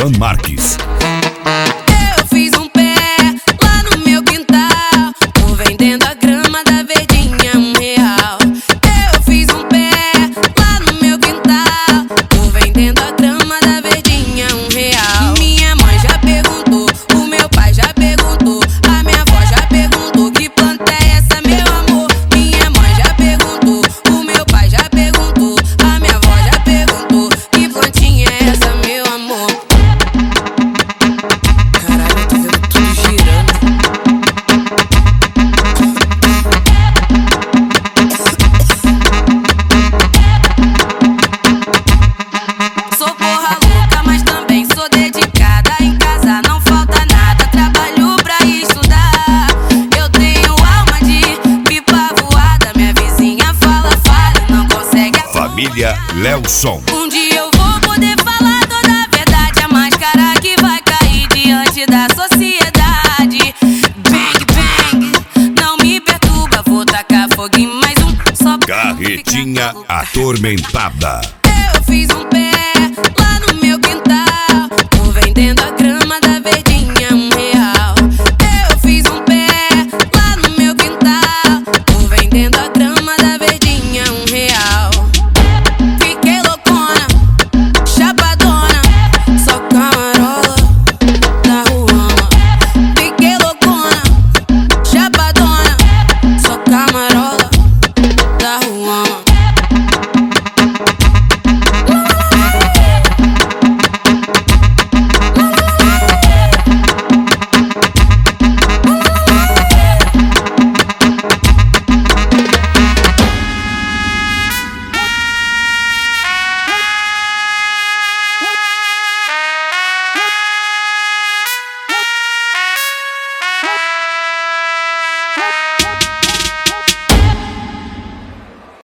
Alan Marques. Eu fiz um pé lá no meu quintal, tô vendendo a grama da verdinha R$1. Eu fiz um pé lá no meu quintal, tô vendendo a grama da verdinha R$1. Minha mãe já perguntou, o meu pai já perguntou, a minha avó já perguntou que planta é essa, meu amor. Minha mãe já perguntou, o meu pai já perguntou, a minha avó já perguntou que plantinha é essa, meu amor. Caralho, eu tô vendo tudo girando. Sou porra louca, mas também sou dedicada. Em casa não falta nada, trabalho pra estudar. Eu tenho alma de pipa voada, minha vizinha fala, não consegue acompanhar. Família Lelson. Um dia eu vou poder falar toda a verdade, a máscara que vai cair diante da sociedade. Bang, bang, não me perturba, vou tacar fogo em mais um só pra Carretinha ficar maluca. atormentada. Eu fiz um pé lá no meu quintal, tô vendendo a